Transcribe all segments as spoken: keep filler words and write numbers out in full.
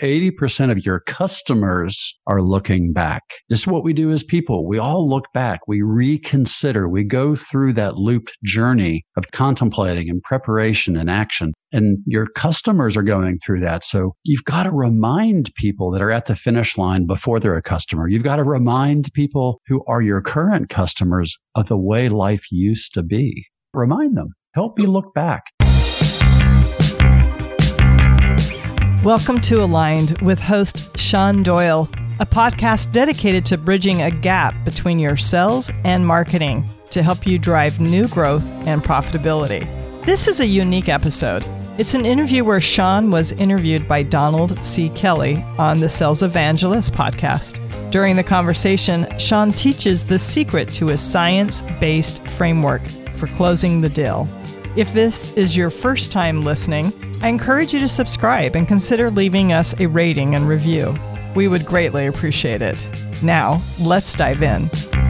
eighty percent of your customers are looking back. This is what we do as people. We all look back. We reconsider. We go through that looped journey of contemplating and preparation and action. And your customers are going through that. So you've got to remind people that are at the finish line before they're a customer. You've got to remind people who are your current customers of the way life used to be. Remind them. Help you look back. Welcome to Aligned with host Sean Doyle, a podcast dedicated to bridging a gap between your sales and marketing to help you drive new growth and profitability. This is a unique episode. It's an interview where Sean was interviewed by Donald C. Kelly on the Sales Evangelist podcast. During the conversation, Sean teaches the secret to a science-based framework for closing the deal. If this is your first time listening, I encourage you to subscribe and consider leaving us a rating and review. We would greatly appreciate it. Now, let's dive in.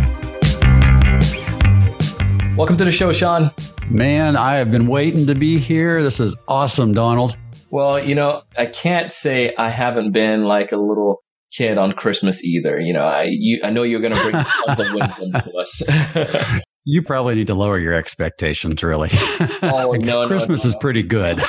Welcome to the show, Sean. Man, I have been waiting to be here. This is awesome, Donald. Well, you know, I can't say I haven't been like a little kid on Christmas either. You know, I you, I know you're going to bring tons of wisdom to us. You probably need to lower your expectations, really. Oh, no, Christmas no, no. is pretty good.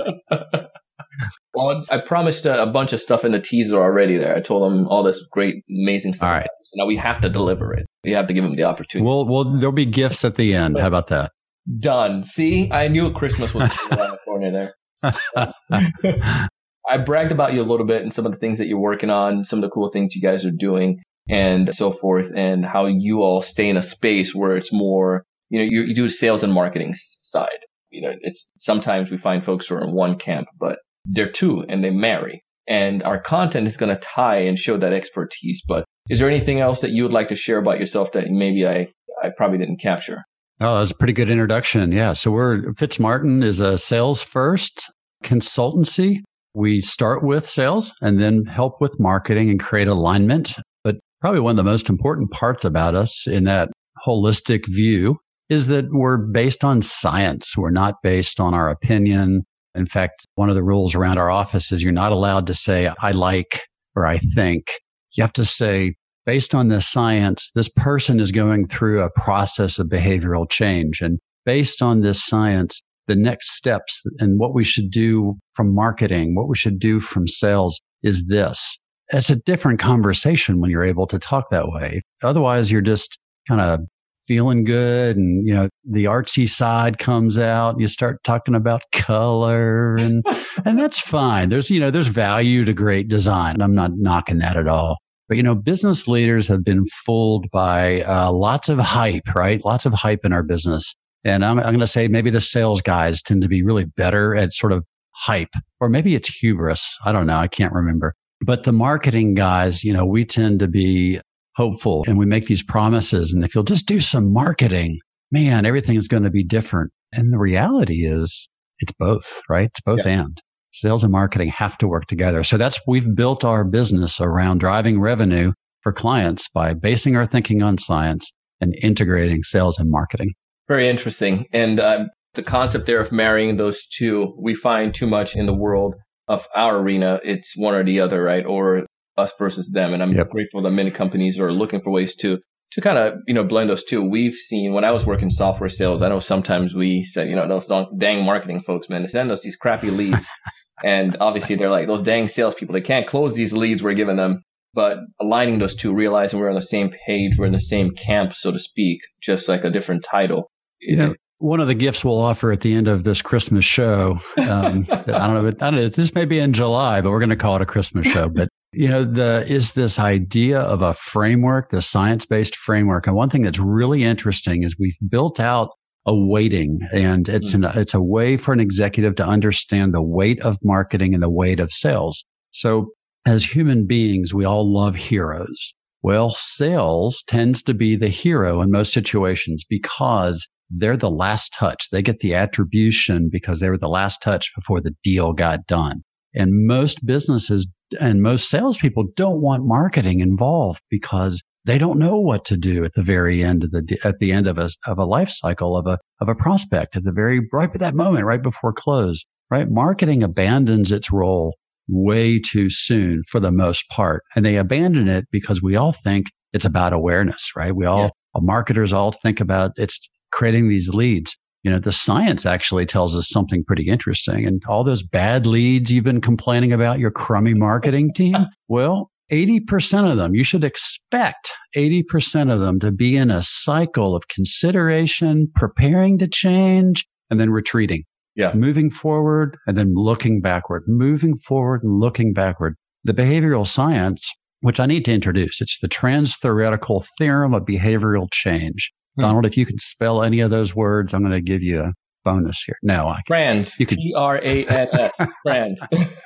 Well, I promised a, a bunch of stuff in the teaser already there. I told them all this great, amazing stuff. All right. So now we have to deliver it. We have to give them the opportunity. Well, well, there'll be gifts at the end. How about that? Done. See, I knew Christmas was around the corner there. I bragged about you a little bit and some of the things that you're working on, some of the cool things you guys are doing and so forth, and how you all stay in a space where it's more, you know, you, you do a sales and marketing side. You know, it's sometimes we find folks who are in one camp, but they're two and they marry. And our content is going to tie and show that expertise. But is there anything else that you would like to share about yourself that maybe I, I probably didn't capture? Oh, that was a pretty good introduction. Yeah. So we're Fitzmartin is a sales first consultancy. We start with sales and then help with marketing and create alignment. But probably one of the most important parts about us in that holistic view is that we're based on science. We're not based on our opinion. In fact, one of the rules around our office is you're not allowed to say, I like, or I think. You have to say, based on this science, this person is going through a process of behavioral change. And based on this science, the next steps and what we should do from marketing, what we should do from sales is this. It's a different conversation when you're able to talk that way. Otherwise, you're just kind of feeling good and, you know, the artsy side comes out. You start talking about color and, and that's fine. There's, you know, there's value to great design. And I'm not knocking that at all. But, you know, business leaders have been fooled by uh, lots of hype, right? Lots of hype in our business. And I'm, I'm going to say maybe the sales guys tend to be really better at sort of hype, or maybe it's hubris. I don't know. I can't remember. But the marketing guys, you know, we tend to be hopeful and we make these promises. And if you'll just do some marketing, man, everything is going to be different. And the reality is it's both, right? It's both yeah. and. Sales and marketing have to work together. So that's, we've built our business around driving revenue for clients by basing our thinking on science and integrating sales and marketing. Very interesting. And uh, the concept there of marrying those two, we find too much in the world of our arena. It's one or the other, right? Or us versus them. And I'm yep. grateful that many companies are looking for ways to to kind of, you know, blend those two. We've seen, when I was working software sales, I know sometimes we said, you know, those dang marketing folks, man, they send us these crappy leads. And obviously they're like, those dang salespeople, they can't close these leads we're giving them. But aligning those two, realizing we're on the same page, we're in the same camp, so to speak, just like a different title. You know, one of the gifts we'll offer at the end of this Christmas show, um, I don't know, I don't know, this may be in July, but we're going to call it a Christmas show. But, you know, the is this idea of a framework, the science-based framework. And one thing that's really interesting is we've built out a weighting, and it's an, it's a way for an executive to understand the weight of marketing and the weight of sales. So as human beings, we all love heroes. Well, sales tends to be the hero in most situations because they're the last touch. They get the attribution because they were the last touch before the deal got done. And most businesses and most salespeople don't want marketing involved because they don't know what to do at the very end of the at the end of a of a life cycle of a of a prospect at the very right at that moment, right before close. Right, marketing abandons its role way too soon for the most part. And they abandon it because we all think it's about awareness, right? We all, yeah. all marketers all think about it's creating these leads. You know, the science actually tells us something pretty interesting. And all those bad leads you've been complaining about, your crummy marketing team, well, eighty percent of them, you should expect eighty percent of them to be in a cycle of consideration, preparing to change, and then retreating. Yeah. Moving forward and then looking backward, moving forward and looking backward. The behavioral science, which I need to introduce, it's the trans-theoretical theorem of behavioral change. Hmm. Donald, if you can spell any of those words, I'm going to give you a bonus here. No, I Trans. You could, T R A N S. Trans.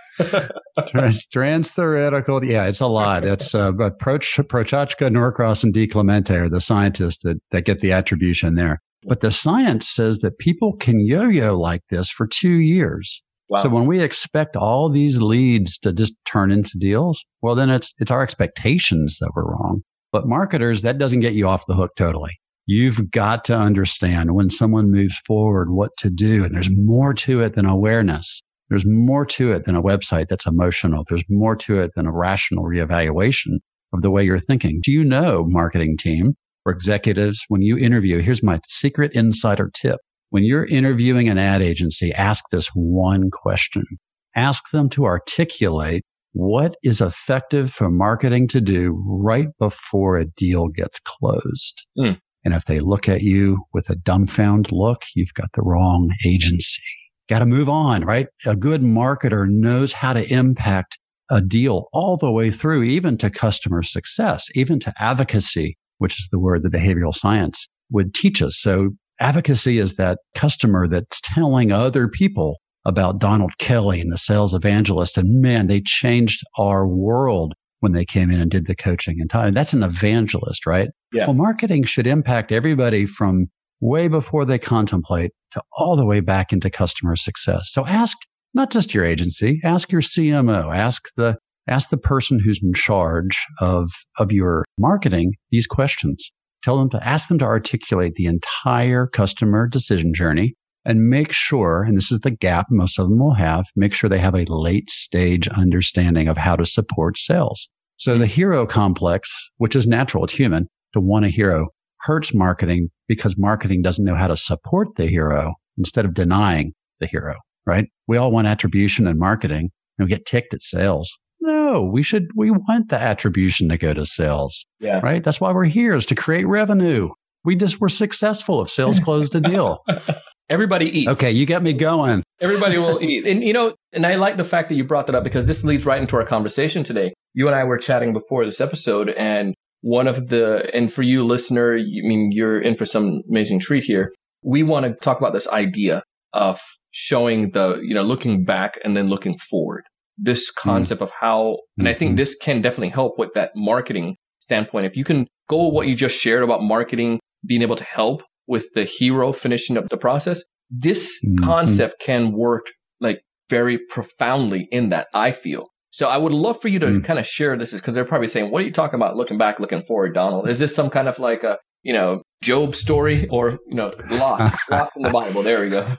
Trans, trans-theoretical. Yeah, it's a lot. It's uh, Proch, Prochachka, Norcross, and DiClemente are the scientists that, that get the attribution there. But the science says that people can yo-yo like this for two years. Wow. So when we expect all these leads to just turn into deals, well, then it's it's our expectations that were wrong. But marketers, that doesn't get you off the hook totally. You've got to understand when someone moves forward what to do. And there's more to it than awareness. There's more to it than a website that's emotional. There's more to it than a rational reevaluation of the way you're thinking. Do you know, marketing team, or executives, when you interview, here's my secret insider tip. When you're interviewing an ad agency, ask this one question. Ask them to articulate what is effective for marketing to do right before a deal gets closed. Mm. And if they look at you with a dumbfounded look, you've got the wrong agency. Got to move on, right? A good marketer knows how to impact a deal all the way through, even to customer success, even to advocacy, which is the word the behavioral science would teach us. So advocacy is that customer that's telling other people about Donald Kelly and the sales evangelist. And man, they changed our world when they came in and did the coaching and time. That's an evangelist, right? Yeah. Well, marketing should impact everybody from way before they contemplate to all the way back into customer success. So ask not just your agency, ask your C M O, ask the Ask the person who's in charge of, of your marketing these questions. Tell them to ask them to articulate the entire customer decision journey and make sure, and this is the gap most of them will have, make sure they have a late stage understanding of how to support sales. So the hero complex, which is natural, it's human to want a hero, hurts marketing because marketing doesn't know how to support the hero instead of denying the hero, right? We all want attribution in marketing and we get ticked at sales. No, we should, we want the attribution to go to sales, yeah. right? That's why we're here, is to create revenue. We just were successful if sales closed a deal. Everybody eats. Okay, you got me going. Everybody will eat. And, you know, and I like the fact that you brought that up because this leads right into our conversation today. You and I were chatting before this episode, and one of the, and for you listener, you I mean, you're in for some amazing treat here. We want to talk about this idea of showing the, you know, looking back and then looking forward. This concept mm. of how, and I think this can definitely help with that marketing standpoint. If you can go with what you just shared about marketing, being able to help with the hero finishing up the process, this mm-hmm. concept can work like very profoundly in that, I feel. So I would love for you to mm. kind of share this, because they're probably saying, what are you talking about looking back, looking forward, Donald? Is this some kind of like a, you know, Job story or, you know, Lot, Lot in the Bible? There we go.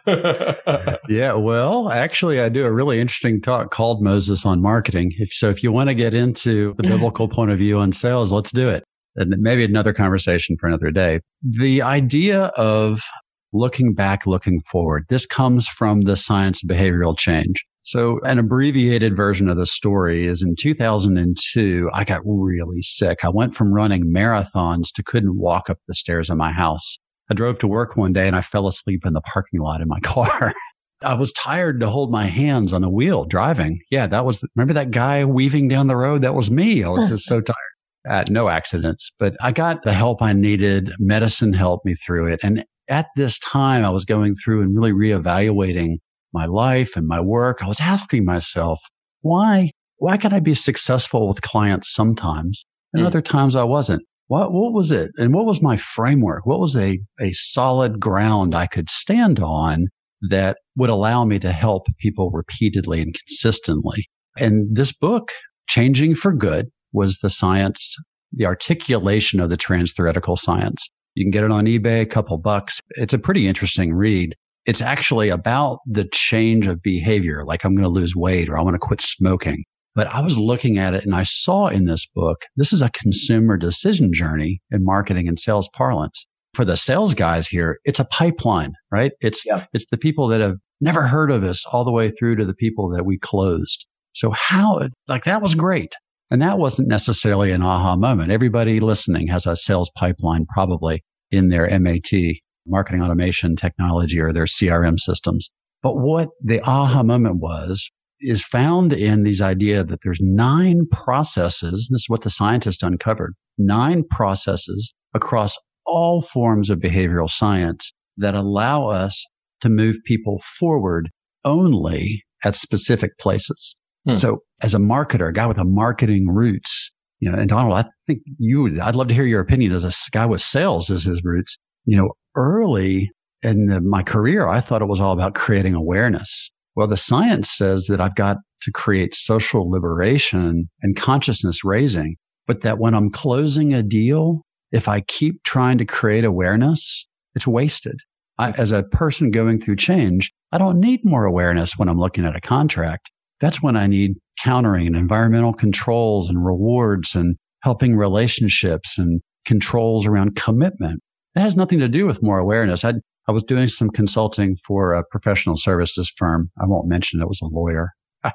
Yeah, well, actually, I do a really interesting talk called Moses on Marketing. If, so if you want to get into the biblical point of view on sales, let's do it. And maybe another conversation for another day. The idea of looking back, looking forward, this comes from the science of behavioral change. So an abbreviated version of the story is in two thousand two, I got really sick. I went from running marathons to couldn't walk up the stairs of my house. I drove to work one day and I fell asleep in the parking lot in my car. I was tired to hold my hands on the wheel driving. Yeah, that was, remember that guy weaving down the road? That was me. I was just so tired. Uh, no accidents, but I got the help I needed. Medicine helped me through it. And at this time, I was going through and really reevaluating my life and my work. I was asking myself, why, why can I be successful with clients sometimes and mm. other times I wasn't? What, what was it? And what was my framework? What was a, a solid ground I could stand on that would allow me to help people repeatedly and consistently? And this book, Changing for Good, was the science, the articulation of the trans-theoretical science. You can get it on eBay, a couple bucks. It's a pretty interesting read. It's actually about the change of behavior. Like I'm going to lose weight or I want to quit smoking. But I was looking at it and I saw in this book, this is a consumer decision journey in marketing and sales parlance. For the sales guys here, it's a pipeline, right? It's, yeah. it's the people that have never heard of us all the way through to the people that we closed. So how, like that was great. And that wasn't necessarily an aha moment. Everybody listening has a sales pipeline probably in their M A T, marketing automation technology, or their C R M systems. But what the aha moment was, is found in these idea that there's nine processes. This is what the scientists uncovered, nine processes across all forms of behavioral science that allow us to move people forward only at specific places. Hmm. So as a marketer, a guy with a marketing roots, you know, and Donald, I think you would, I'd love to hear your opinion as a guy with sales as his roots. You know, early in the, my career, I thought it was all about creating awareness. Well, the science says that I've got to create social liberation and consciousness raising, but that when I'm closing a deal, if I keep trying to create awareness, it's wasted. I, as a person going through change, I don't need more awareness when I'm looking at a contract. That's when I need countering and environmental controls and rewards and helping relationships and controls around commitment. That has nothing to do with more awareness. I I was doing some consulting for a professional services firm. I won't mention it was a lawyer.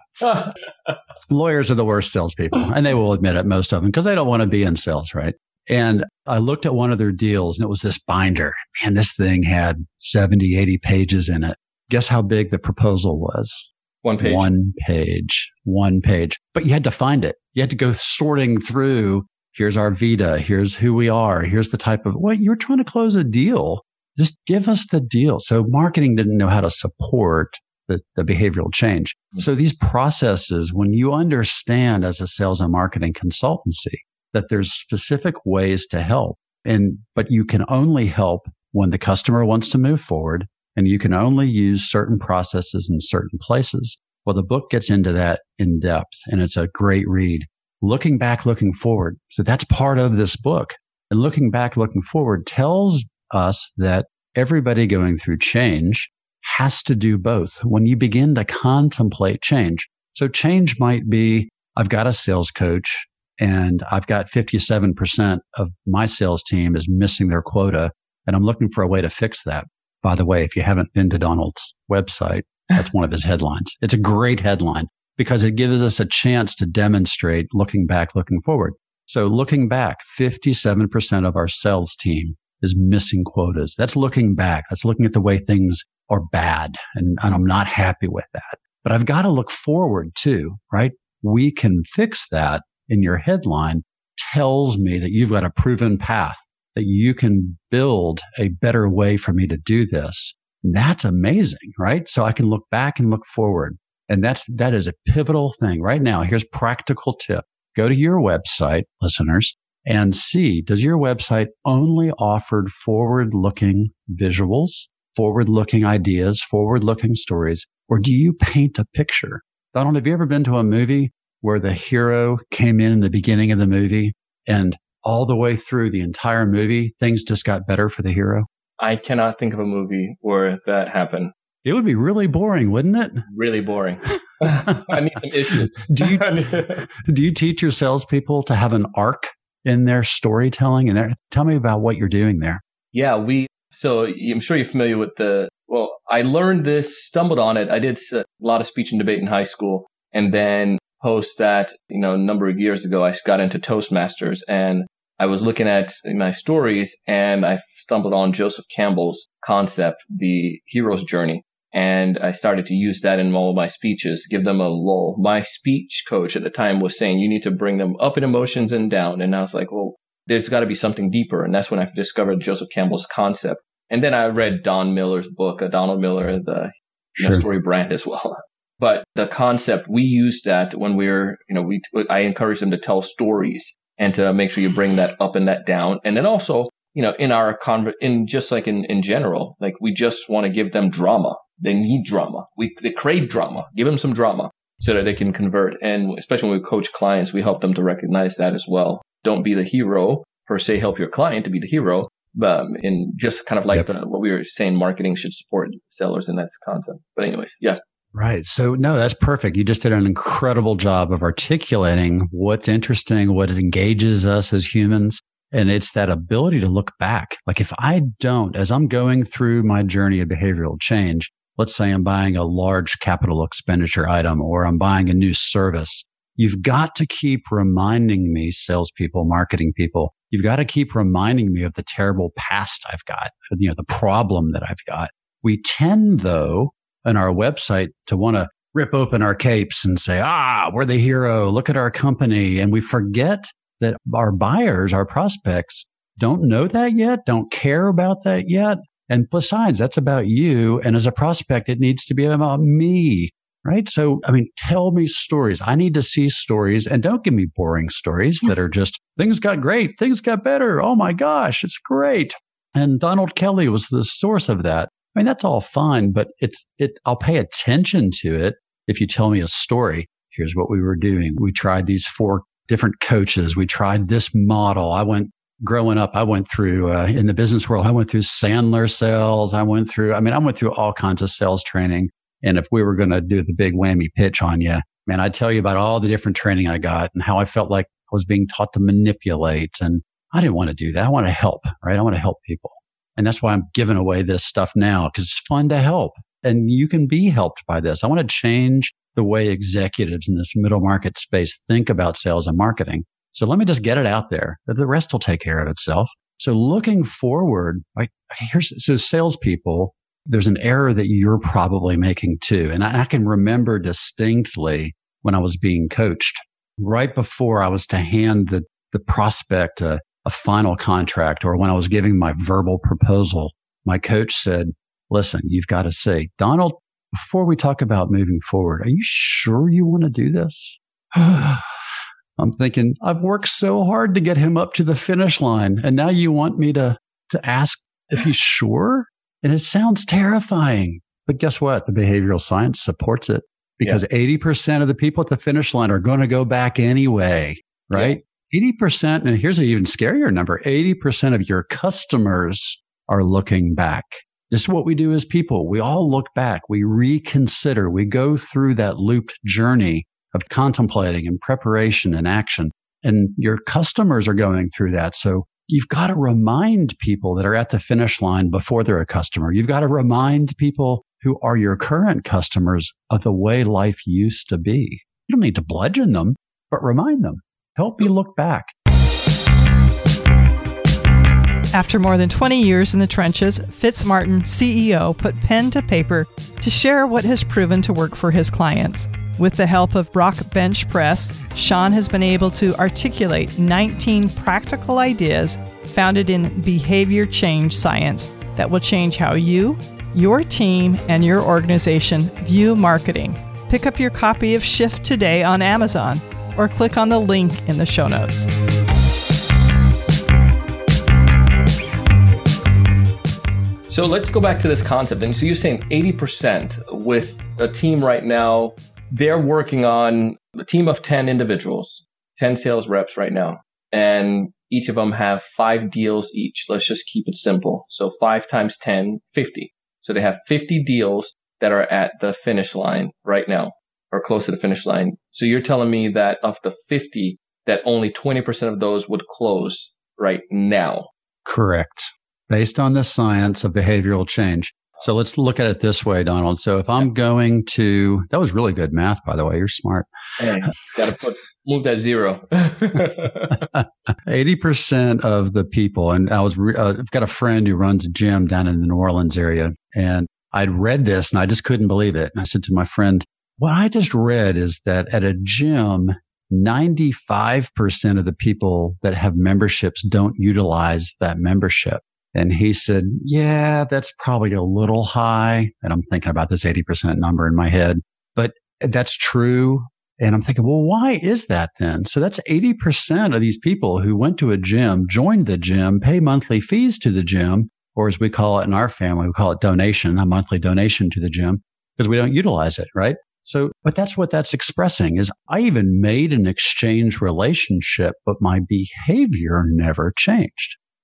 Lawyers are the worst salespeople, and they will admit it, most of them, because they don't want to be in sales, right? And I looked at one of their deals, and it was this binder. Man, this thing had seventy, eighty pages in it. Guess how big the proposal was? One page. One page. One page. But you had to find it. You had to go sorting through, here's our Vita, here's who we are, here's the type of, what, you were trying to close a deal. Just give us the deal. So marketing didn't know how to support the, the behavioral change. Mm-hmm. So these processes, when you understand as a sales and marketing consultancy that there's specific ways to help, and but you can only help when the customer wants to move forward, and you can only use certain processes in certain places. Well, the book gets into that in depth, and it's a great read. Looking back, looking forward. So that's part of this book. And looking back, looking forward tells us that everybody going through change has to do both. When you begin to contemplate change, so change might be, I've got a sales coach and I've got fifty-seven percent of my sales team is missing their quota, and I'm looking for a way to fix that. By the way, if you haven't been to Donald's website, that's one of his headlines. It's a great headline because it gives us a chance to demonstrate looking back, looking forward. So looking back, fifty-seven percent of our sales team is missing quotas. That's looking back. That's looking at the way things are bad. And, and I'm not happy with that. But I've got to look forward too, right? We can fix that. In your headline tells me that you've got a proven path, that you can build a better way for me to do this. And that's amazing, right? So I can look back and look forward. And that's, that is a pivotal thing right now. Here's a practical tip. Go to your website, listeners, and see, does your website only offer forward-looking visuals, forward-looking ideas, forward-looking stories, or do you paint a picture? Donald, have you ever been to a movie where the hero came in in the beginning of the movie and all the way through the entire movie, things just got better for the hero? I cannot think of a movie where that happened. It would be really boring, wouldn't it? Really boring. I need some issues. Do you, do you teach your salespeople to have an arc in their storytelling? And their, tell me about what you're doing there. Yeah, we, so I'm sure you're familiar with the, well, I learned this, stumbled on it. I did a lot of speech and debate in high school. And then post that, you know, a number of years ago, I got into Toastmasters, and I was looking at my stories and I stumbled on Joseph Campbell's concept, the hero's journey. And I started to use that in all of my speeches, give them a lull. My speech coach at the time was saying, you need to bring them up in emotions and down. And I was like, well, there's got to be something deeper. And that's when I discovered Joseph Campbell's concept. And then I read Don Miller's book, uh, Donald Miller, the you know, sure. story brand as well. But the concept, we use that when we're, you know, we, I encourage them to tell stories and to make sure you bring that up and that down. And then also, you know, in our conver- in just like in, in general, like we just want to give them drama. They need drama. We they crave drama. Give them some drama so that they can convert. And especially when we coach clients, we help them to recognize that as well. Don't be the hero per se, help your client to be the hero, Um, and just kind of like yep. the, what we were saying, marketing should support sellers in that concept. But anyways, yeah. Right. So no, that's perfect. You just did an incredible job of articulating what's interesting, what engages us as humans. And it's that ability to look back. Like if I don't, as I'm going through my journey of behavioral change, let's say I'm buying a large capital expenditure item or I'm buying a new service, you've got to keep reminding me, salespeople, marketing people, you've got to keep reminding me of the terrible past I've got, you know, the problem that I've got. We tend, though, on our website to want to rip open our capes and say, ah, we're the hero. Look at our company. And we forget that our buyers, our prospects don't know that yet, don't care about that yet. And besides, that's about you. And as a prospect, it needs to be about me, right? So, I mean, tell me stories. I need to see stories, and don't give me boring stories that are just, things got great, things got better. Oh my gosh, it's great. And Donald Kelly was the source of that. I mean, that's all fine, but it's, it, I'll pay attention to it if you tell me a story. Here's what we were doing. We tried these four different coaches. We tried this model. I went, growing up, I went through, uh, in the business world, I went through Sandler sales. I went through, I mean, I went through all kinds of sales training. And if we were going to do the big whammy pitch on you, man, I'd tell you about all the different training I got and how I felt like I was being taught to manipulate. And I didn't want to do that. I want to help, right? I want to help people. And that's why I'm giving away this stuff now, because it's fun to help. And you can be helped by this. I want to change the way executives in this middle market space think about sales and marketing. So let me just get it out there. The rest will take care of itself. So looking forward, right, here's, so salespeople, there's an error that you're probably making too. And I, I can remember distinctly when I was being coached, right before I was to hand the, the prospect a, a final contract, or when I was giving my verbal proposal, my coach said, listen, you've got to say, Donald, before we talk about moving forward, are you sure you want to do this? I'm thinking, I've worked so hard to get him up to the finish line. And now you want me to, to ask if he's sure? And it sounds terrifying. But guess what? The behavioral science supports it, because yeah. eighty percent of the people at the finish line are going to go back anyway, right? Yeah. eighty percent, and here's an even scarier number, eighty percent of your customers are looking back. This is what we do as people. We all look back. We reconsider. We go through that looped journey of contemplating and preparation and action. And your customers are going through that. So you've got to remind people that are at the finish line before they're a customer. You've got to remind people who are your current customers of the way life used to be. You don't need to bludgeon them, but remind them. Help you look back. After more than twenty years in the trenches, Fitzmartin, C E O, put pen to paper to share what has proven to work for his clients. With the help of Brock Bench Press, Sean has been able to articulate nineteen practical ideas founded in behavior change science that will change how you, your team, and your organization view marketing. Pick up your copy of Shift today on Amazon or click on the link in the show notes. So let's go back to this concept. And so you're saying eighty percent with a team right now, they're working on a team of ten individuals, ten sales reps right now. And each of them have five deals each. Let's just keep it simple. So five times ten, fifty. So they have fifty deals that are at the finish line right now, or close to the finish line. So you're telling me that of the fifty, that only twenty percent of those would close right now. Correct. Based on the science of behavioral change. So let's look at it this way, Donald. So if I'm going to, that was really good math, by the way, you're smart. Hey, gotta put, move that zero. eighty percent of the people, and I was, uh, I've got a friend who runs a gym down in the New Orleans area, and I'd read this and I just couldn't believe it. And I said to my friend, what I just read is that at a gym, ninety-five percent of the people that have memberships don't utilize that membership. And he said, yeah, that's probably a little high. And I'm thinking about this eighty percent number in my head, but that's true. And I'm thinking, well, why is that then? So that's eighty percent of these people who went to a gym, joined the gym, pay monthly fees to the gym, or as we call it in our family, we call it donation, a monthly donation to the gym, because we don't utilize it, right? So, but that's what that's expressing is I even made an exchange relationship, but my behavior never changed.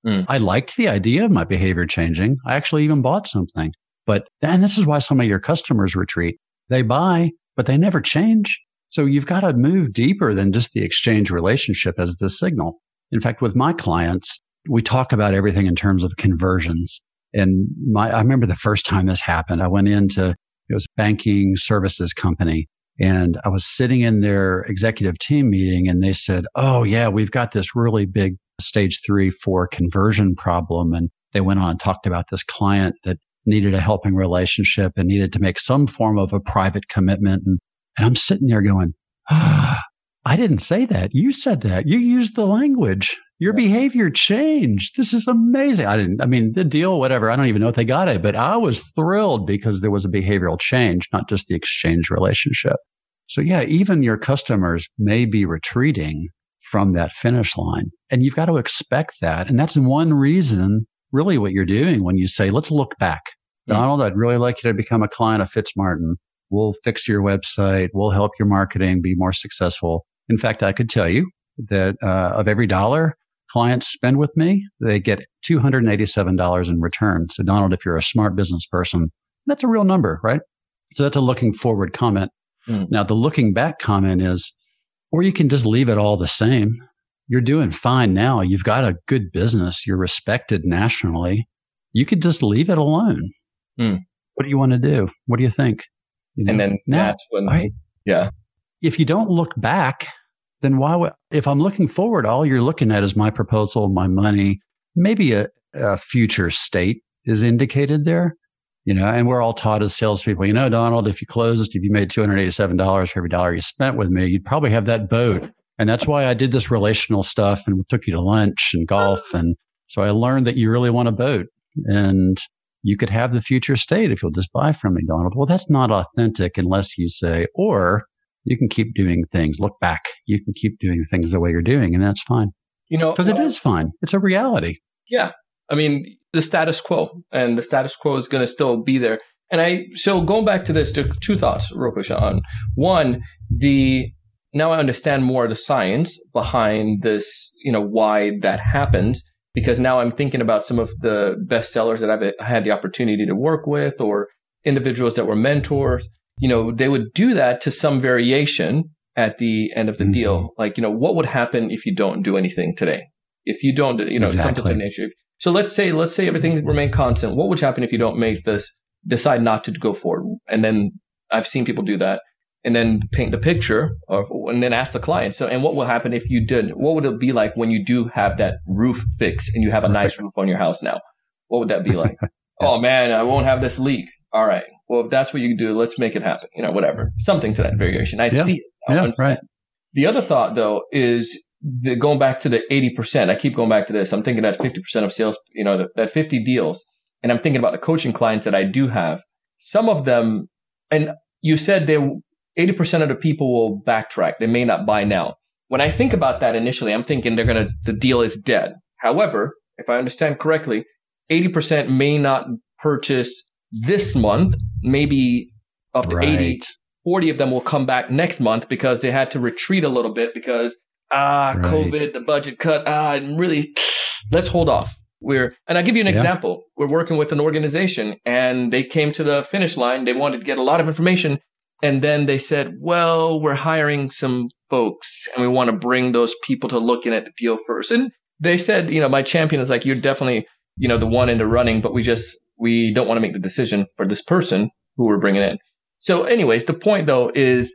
Mm. I liked the idea of my behavior changing. I actually even bought something. But, and this is why some of your customers retreat. They buy, but they never change. So you've got to move deeper than just the exchange relationship as the signal. In fact, with my clients, we talk about everything in terms of conversions. And my, I remember the first time this happened, I went into, it was a banking services company, and I was sitting in their executive team meeting, and they said, oh yeah, we've got this really big stage three, four conversion problem. And they went on and talked about this client that needed a helping relationship and needed to make some form of a private commitment. And, and I'm sitting there going, ah, I didn't say that. You said that. You used the language. Your yeah. behavior changed. This is amazing. I didn't, I mean, the deal, whatever. I don't even know if they got it, but I was thrilled because there was a behavioral change, not just the exchange relationship. So yeah, even your customers may be retreating from that finish line. And you've got to expect that. And that's one reason, really, what you're doing when you say, let's look back. Mm-hmm. Donald, I'd really like you to become a client of Fitzmartin. We'll fix your website. We'll help your marketing be more successful. In fact, I could tell you that uh, of every dollar clients spend with me, they get two hundred eighty-seven dollars in return. So Donald, if you're a smart business person, that's a real number, right? So that's a looking forward comment. Mm. Now, the looking back comment is, or you can just leave it all the same. You're doing fine now. You've got a good business. You're respected nationally. You could just leave it alone. Mm. What do you want to do? What do you think? You know, and then now, that's when, right? Yeah. If you don't look back, then why would, if I'm looking forward, all you're looking at is my proposal, my money, maybe a, a future state is indicated there, you know, and we're all taught as salespeople, you know, Donald, if you closed, if you made two hundred eighty-seven dollars for every dollar you spent with me, you'd probably have that boat. And that's why I did this relational stuff and took you to lunch and golf. And so I learned that you really want a boat and you could have the future state if you'll just buy from me, Donald. Well, that's not authentic unless you say, or you can keep doing things. Look back. You can keep doing things the way you're doing, and that's fine. You know, because well, it is fine. It's a reality. Yeah. I mean, the status quo, and the status quo is going to still be there. And I, so going back to this, to two thoughts real quick, Sean. One, the, now I understand more of the science behind this, you know, why that happened, because now I'm thinking about some of the best sellers that I've had the opportunity to work with, or individuals that were mentors. You know, they would do that to some variation at the end of the mm-hmm. deal. Like, you know, what would happen if you don't do anything today? If you don't, you know, exactly. come to the nature. So let's say, let's say everything remained constant. What would happen if you don't make this, decide not to go forward? And then I've seen people do that and then paint the picture of, and then ask the client. So, and what will happen if you did? What would it be like when you do have that roof fixed and you have a Perfect. nice roof on your house now? What would that be like? yeah. Oh man, I won't have this leak. All right. Well, if that's what you do, let's make it happen. You know, whatever. Something to that variation. I yeah. see it. I yeah, right. The other thought, though, is the, going back to the eighty percent. I keep going back to this. I'm thinking that fifty percent of sales, you know, that, that fifty deals. And I'm thinking about the coaching clients that I do have. Some of them, and you said they eighty percent of the people will backtrack. They may not buy now. When I think about that initially, I'm thinking they're going to, the deal is dead. However, if I understand correctly, eighty percent may not purchase this month. Maybe of the right. eighty, forty of them will come back next month because they had to retreat a little bit because, ah, right. COVID, the budget cut, ah, and really, let's hold off. We're, and I'll give you an yeah. example. We're working with an organization and they came to the finish line. They wanted to get a lot of information. And then they said, well, we're hiring some folks and we want to bring those people to looking at the deal first. And they said, you know, my champion is like, you're definitely, you know, the one in the running, but we just, we don't want to make the decision for this person who we're bringing in. So anyways, the point though is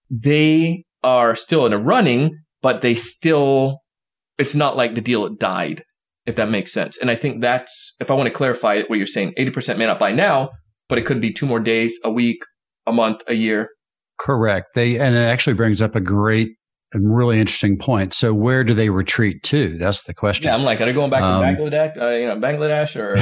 they are still in the running, but they still, it's not like the deal died, if that makes sense. And I think that's, if I want to clarify what you're saying, eighty percent may not buy now, but it could be two more days, a week, a month, a year. Correct. They, and it actually brings up a great and really interesting point. So where do they retreat to? That's the question. Yeah, I'm like, are they going back um, to Bangladesh, uh, you know, Bangladesh or?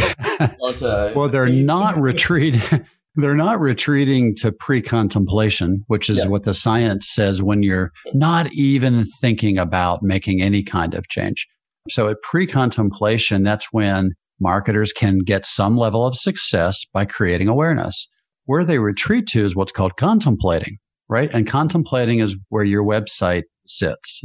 to, well, they're not retreating. They're not retreating to pre-contemplation, which is yeah. what the science says when you're not even thinking about making any kind of change. So at pre-contemplation, that's when marketers can get some level of success by creating awareness. Where they retreat to is what's called contemplating, right? And contemplating is where your website sits. And that's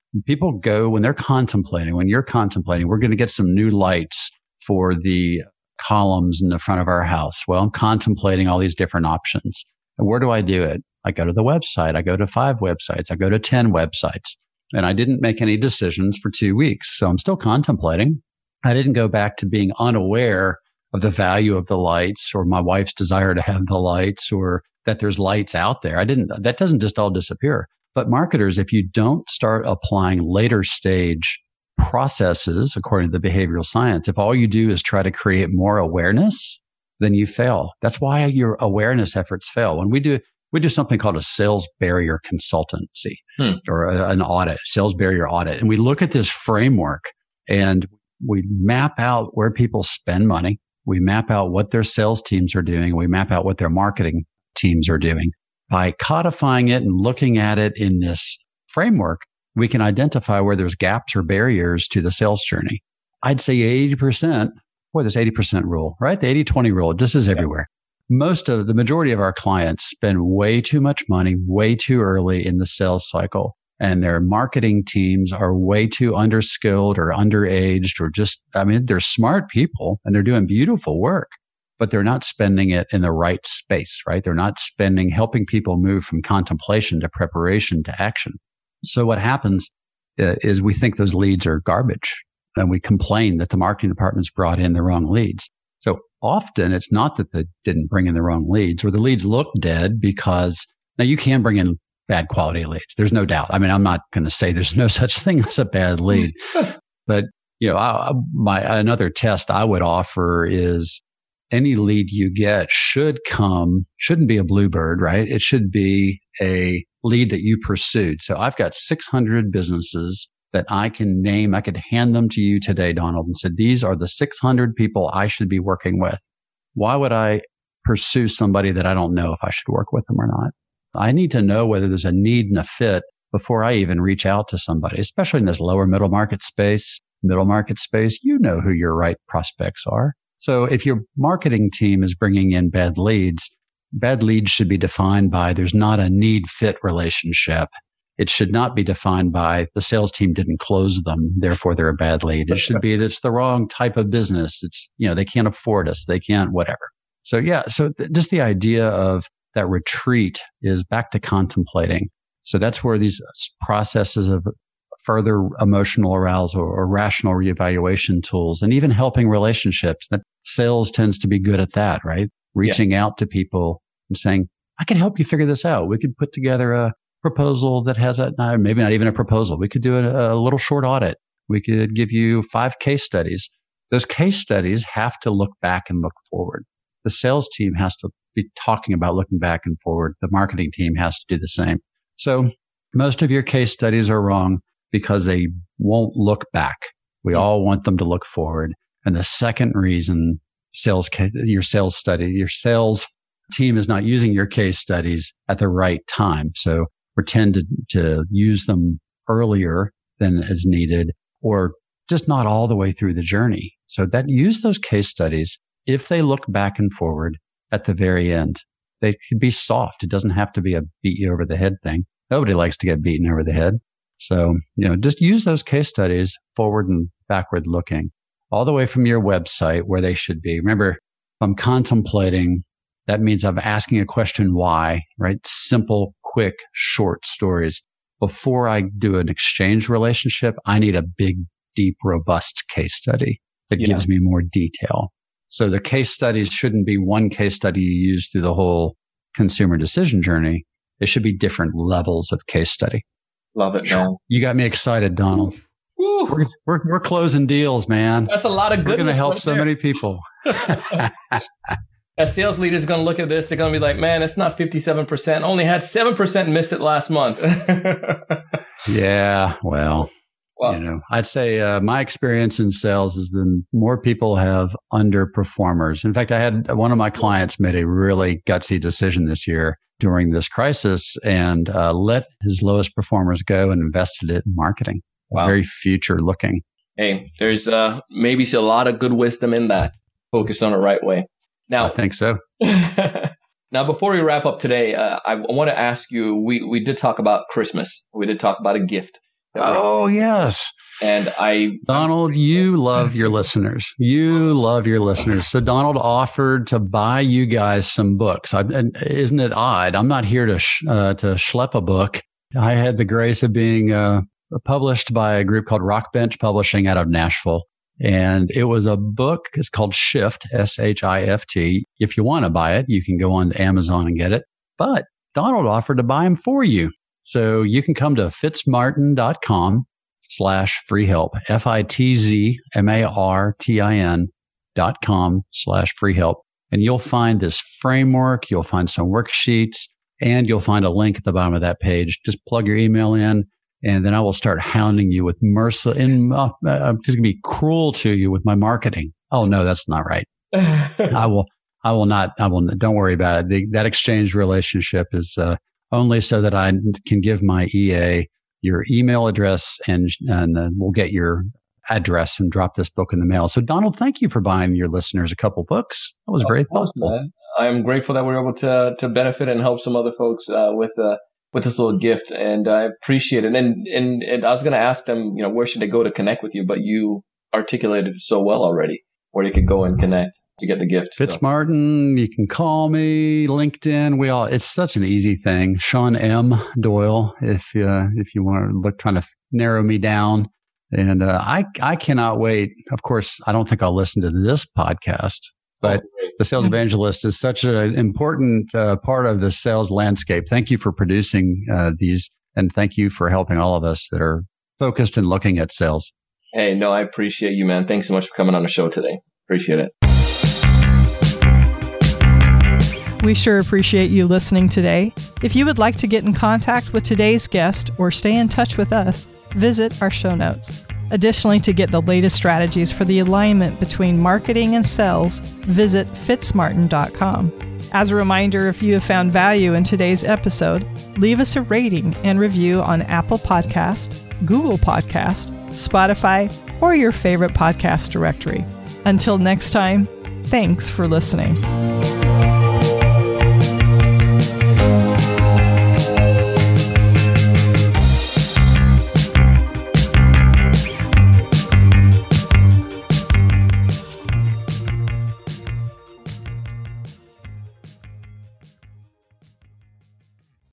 People go when they're contemplating, when you're contemplating, we're going to get some new lights for the columns in the front of our house. Well, I'm contemplating all these different options. And where do I do it? I go to the website. I go to five websites. I go to ten websites. And I didn't make any decisions for two weeks. So I'm still contemplating. I didn't go back to being unaware of the value of the lights or my wife's desire to have the lights or that there's lights out there. I didn't, that doesn't just all disappear. But marketers, if you don't start applying later stage processes according to the behavioral science, if all you do is try to create more awareness, then you fail. That's why your awareness efforts fail. When we do, we do something called a sales barrier consultancy hmm. or a, an audit, sales barrier audit. And we look at this framework and we map out where people spend money. We map out what their sales teams are doing. We map out what their marketing teams are doing. By codifying it and looking at it in this framework, we can identify where there's gaps or barriers to the sales journey. I'd say eighty percent, boy, this eighty percent rule, right? The eighty twenty rule, this is everywhere. Most of the majority of our clients spend way too much money, way too early in the sales cycle. And their marketing teams are way too underskilled or underaged or just, I mean, they're smart people and they're doing beautiful work, but they're not spending it in the right space, right? They're not spending, helping people move from contemplation to preparation to action. So what happens uh, is we think those leads are garbage and we complain that the marketing department's brought in the wrong leads. So often it's not that they didn't bring in the wrong leads or the leads look dead because now you can bring in bad quality leads. There's no doubt. I mean, I'm not going to say there's no such thing as a bad lead, but you know, I, my another test I would offer is any lead you get should come, shouldn't be a bluebird, right? It should be a lead that you pursued. So I've got six hundred businesses that I can name. I could hand them to you today, Donald, and said, these are the six hundred people I should be working with. Why would I pursue somebody that I don't know if I should work with them or not? I need to know whether there's a need and a fit before I even reach out to somebody, especially in this lower middle market space, middle market space. You know who your right prospects are. So if your marketing team is bringing in bad leads, bad leads should be defined by there's not a need fit relationship. It should not be defined by the sales team didn't close them, therefore they're a bad lead. It should be that it's the wrong type of business. It's, you know, they can't afford us. They can't, whatever. So yeah, so th- just the idea of that retreat is back to contemplating. So that's where these processes of further emotional arousal or rational reevaluation tools and even helping relationships, that sales tends to be good at that, right? Reaching yeah. out to people and saying, I can help you figure this out. We could put together a proposal that has a, no, maybe not even a proposal. We could do a, a little short audit. We could give you five case studies. Those case studies have to look back and look forward. The sales team has to be talking about looking back and forward. The marketing team has to do the same. So most of your case studies are wrong because they won't look back. We all want them to look forward. And the second reason sales, your sales study, your sales team is not using your case studies at the right time. So we tend to, to use them earlier than is needed or just not all the way through the journey. So that use those case studies. If they look back and forward at the very end, they could be soft. It doesn't have to be a beat you over the head thing. Nobody likes to get beaten over the head. So, you know, just use those case studies forward and backward looking all the way from your website where they should be. Remember, if I'm contemplating, that means I'm asking a question, why, right? Simple, quick, short stories. Before I do an exchange relationship, I need a big, deep, robust case study that yeah. gives me more detail. So the case studies shouldn't be one case study you use through the whole consumer decision journey. It should be different levels of case study. Love it, man. You got me excited, Donald. Woo. We're, we're we're closing deals, man. That's a lot of good. We're going to help so there. many people. A sales leader is going to look at this. They're going to be like, man, it's not fifty-seven percent. Only had seven percent miss it last month. Yeah, well, well, you know, I'd say uh, my experience in sales is that more people have underperformers. In fact, I had one of my clients made a really gutsy decision this year during this crisis and uh, let his lowest performers go and invested it in marketing. Wow. Very future looking. Hey, there's uh, maybe a lot of good wisdom in that. Focus on it right way. Now, I think so. Now, before we wrap up today, uh, I want to ask you, we, we did talk about Christmas. We did talk about a gift. Oh, yes. And I, Donald, you love your listeners. You love your listeners. So Donald offered to buy you guys some books. I, and isn't it odd? I'm not here to sh- uh, to schlep a book. I had the grace of being uh, published by a group called Rockbench Publishing out of Nashville. And it was a book. It's called Shift, S H I F T. If you want to buy it, you can go on to Amazon and get it. But Donald offered to buy them for you. So you can come to fitzmartin.com slash free help, F I T Z M A R T I N dot com slash free help. And you'll find this framework. You'll find some worksheets, and you'll find a link at the bottom of that page. Just plug your email in, and then I will start hounding you with mercy. And uh, I'm just going to be cruel to you with my marketing. Oh, no, that's not right. I will, I will not, I will, don't worry about it. The, that exchange relationship is uh, only so that I can give my E A your email address, and, and uh, we'll get your address and drop this book in the mail. So Donald, thank you for buying your listeners a couple books. That was very thoughtful. Man. I'm grateful that we were able to to benefit and help some other folks uh, with uh, with this little gift, and I appreciate it. And and, and I was going to ask them, you know, where should they go to connect with you? But you articulated it so well already, where they could go and connect to get the gift. Fitz so. Martin, you can call me, LinkedIn. We all, it's such an easy thing. Sean M. Doyle, if uh, if you want to look, trying to narrow me down. And uh, I I cannot wait. Of course, I don't think I'll listen to this podcast, but oh, the Sales Evangelist is such an important uh, part of the sales landscape. Thank you for producing uh, these, and thank you for helping all of us that are focused and looking at sales. Hey, no, I appreciate you, man. Thanks so much for coming on the show today. Appreciate it. We sure appreciate you listening today. If you would like to get in contact with today's guest or stay in touch with us, visit our show notes. Additionally, to get the latest strategies for the alignment between marketing and sales, visit fitzmartin dot com. As a reminder, if you have found value in today's episode, leave us a rating and review on Apple Podcast, Google Podcast, Spotify, or your favorite podcast directory. Until next time, thanks for listening.